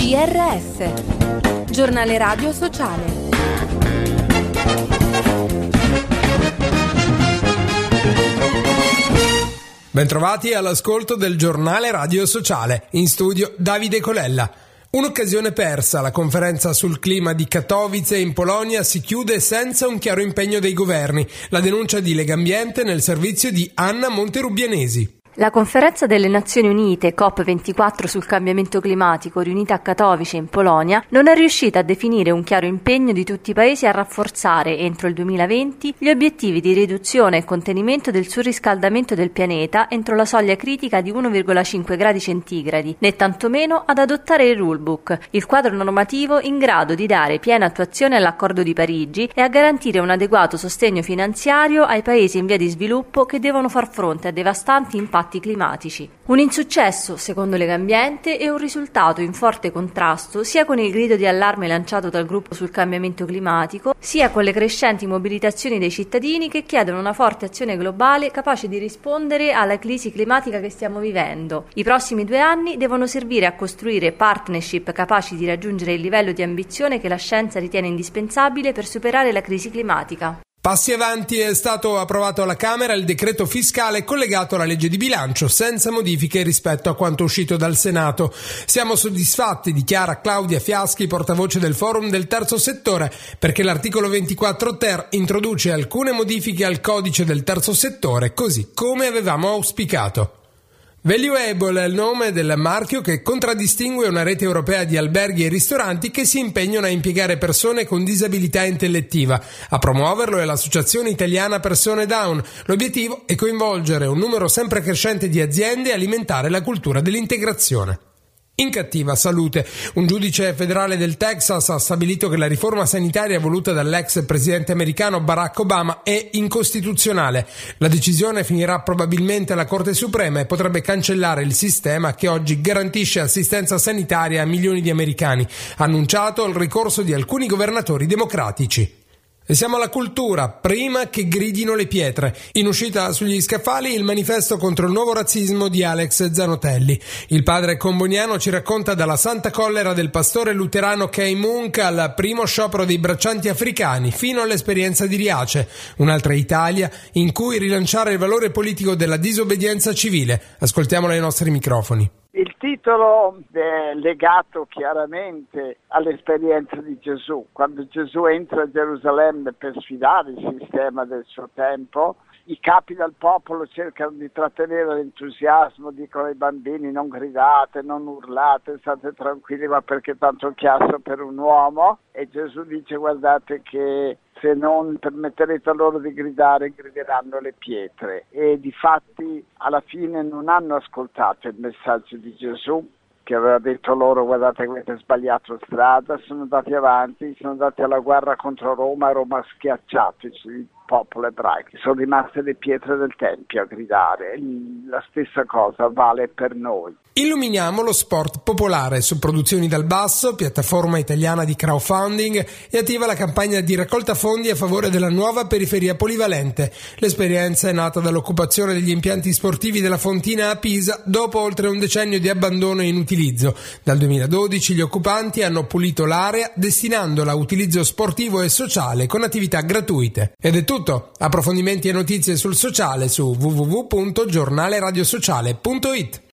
GRS, Giornale Radio Sociale. Bentrovati all'ascolto del Giornale Radio Sociale. In studio Davide Colella. Un'occasione persa, la conferenza sul clima di Katowice in Polonia si chiude senza un chiaro impegno dei governi. La denuncia di Legambiente nel servizio di Anna Monterubianesi. La conferenza delle Nazioni Unite COP24 sul cambiamento climatico riunita a Katowice in Polonia non è riuscita a definire un chiaro impegno di tutti i paesi a rafforzare entro il 2020 gli obiettivi di riduzione e contenimento del surriscaldamento del pianeta entro la soglia critica di 1,5 gradi centigradi, né tantomeno ad adottare il rulebook, il quadro normativo in grado di dare piena attuazione all'Accordo di Parigi e a garantire un adeguato sostegno finanziario ai paesi in via di sviluppo che devono far fronte a devastanti impatti climatici. Un insuccesso, secondo Legambiente, e un risultato in forte contrasto sia con il grido di allarme lanciato dal gruppo sul cambiamento climatico, sia con le crescenti mobilitazioni dei cittadini che chiedono una forte azione globale capace di rispondere alla crisi climatica che stiamo vivendo. I prossimi 2 anni devono servire a costruire partnership capaci di raggiungere il livello di ambizione che la scienza ritiene indispensabile per superare la crisi climatica. Passi avanti, è stato approvato alla Camera il decreto fiscale collegato alla legge di bilancio, senza modifiche rispetto a quanto uscito dal Senato. Siamo soddisfatti, dichiara Claudia Fiaschi, portavoce del Forum del Terzo Settore, perché l'articolo 24 ter introduce alcune modifiche al codice del Terzo Settore, così come avevamo auspicato. Valuable è il nome del marchio che contraddistingue una rete europea di alberghi e ristoranti che si impegnano a impiegare persone con disabilità intellettiva. A promuoverlo è l'Associazione Italiana Persone Down. L'obiettivo è coinvolgere un numero sempre crescente di aziende e alimentare la cultura dell'integrazione. In cattiva salute. Un giudice federale del Texas ha stabilito che la riforma sanitaria voluta dall'ex presidente americano Barack Obama è incostituzionale. La decisione finirà probabilmente alla Corte Suprema e potrebbe cancellare il sistema che oggi garantisce assistenza sanitaria a milioni di americani. Ha annunciato il ricorso di alcuni governatori democratici. E siamo alla cultura, prima che gridino le pietre. In uscita sugli scaffali il manifesto contro il nuovo razzismo di Alex Zanotelli. Il padre comboniano ci racconta dalla santa collera del pastore luterano Kay Munk al primo sciopero dei braccianti africani fino all'esperienza di Riace, un'altra Italia in cui rilanciare il valore politico della disobbedienza civile. Ascoltiamolo ai nostri microfoni. Il titolo è legato chiaramente all'esperienza di Gesù. Quando Gesù entra a Gerusalemme per sfidare il sistema del suo tempo, i capi del popolo cercano di trattenere l'entusiasmo, dicono ai bambini non gridate, non urlate, state tranquilli, ma perché tanto chiasso per un uomo? E Gesù dice guardate che se non permetterete loro di gridare, grideranno le pietre. E difatti alla fine non hanno ascoltato il messaggio di Gesù, che aveva detto loro guardate avete sbagliato strada, sono andati avanti, sono andati alla guerra contro Roma e Roma ha schiacciato il popolo ebraico. Sono rimaste le pietre del Tempio a gridare. La stessa cosa vale per noi. Illuminiamo lo sport popolare su Produzioni dal Basso, piattaforma italiana di crowdfunding, e attiva la campagna di raccolta fondi a favore della nuova periferia polivalente. L'esperienza è nata dall'occupazione degli impianti sportivi della Fontina a Pisa dopo oltre un decennio di abbandono e inutilizzo. Dal 2012 gli occupanti hanno pulito l'area destinandola a utilizzo sportivo e sociale con attività gratuite. Ed è tutto. Approfondimenti e notizie sul sociale su www.giornaleradiosociale.it.